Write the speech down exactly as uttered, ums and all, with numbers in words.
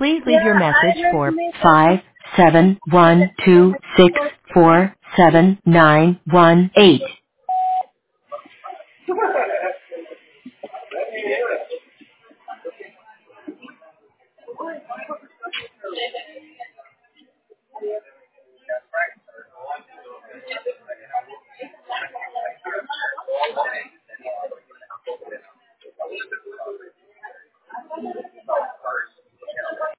Please leave your Yeah, I message just for made five seven one two six four seven nine one eight. a